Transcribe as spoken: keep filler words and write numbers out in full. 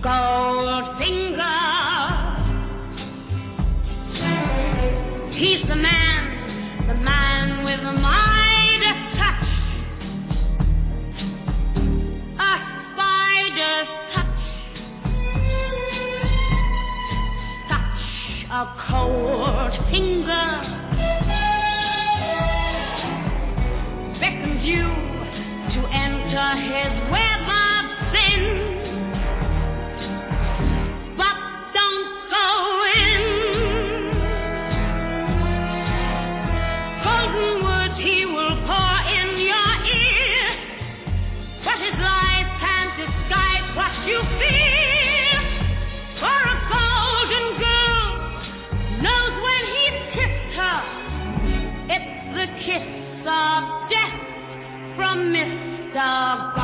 Goldfinger. He's the man, the man with the Midas touch. A spider's touch. Such a cold finger beckons you to enter his web of sin. You feel for a golden girl knows when he's kissed her. It's the kiss of death from Mister